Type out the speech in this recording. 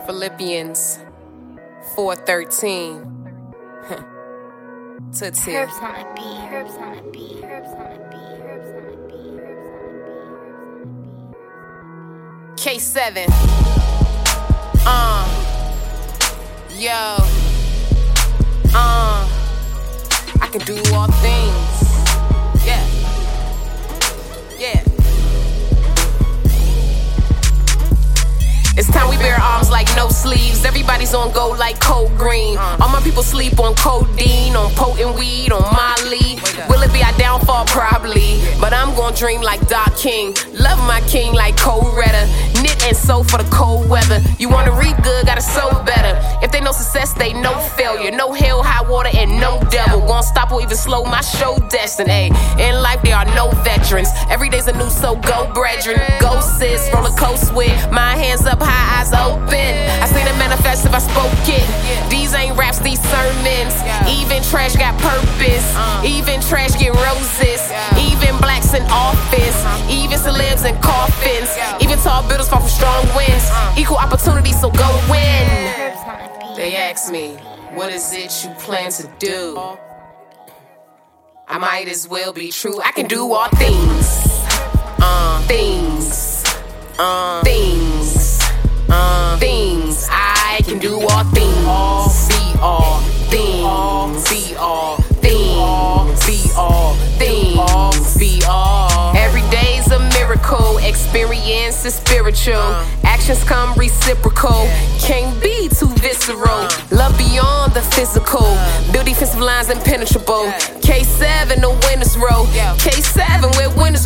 Philippians 4:13. To T. Herbs on a beat, herbs on a beat, herbs on a beat, herbs on a beat, herbs on a beat, K7. Yo. I can do all things. Yeah. Yeah. It's time we bear arms like no sleeves. Everybody's on go like cold green. All my people sleep on codeine, on potent weed, on Molly. Will it be our downfall? Probably. But I'm gonna dream like Doc King. Love my king like Coretta. Knit and sew for the cold weather. You wanna read good, gotta sew better. If they know success, they know failure. No hell, high water, and no devil. Won't stop or even slow my show destiny. In life, there are no veterans. Every day's a new, so go brethren. Go sis, roller coaster with my hands up high, eyes open. I seen it manifest if I spoke it. These ain't raps, these sermons. Even trash got purpose. Even trash get roses. Even blacks in office. Even celebs in coffins. Even tall builders fall from strong winds. Equal opportunity, so go win. herbs on a beat. They ask me, what is it you plan to do? I might as well be true. I can do all things. Things. I can do all things. Be all things. Be all things. Be all things. Be all. Every day's a miracle. Experience is spiritual. Actions come reciprocal. Can't be too visceral. Love beyond the physical. Build defensive lines impenetrable. K7, the winners row. K7, where winners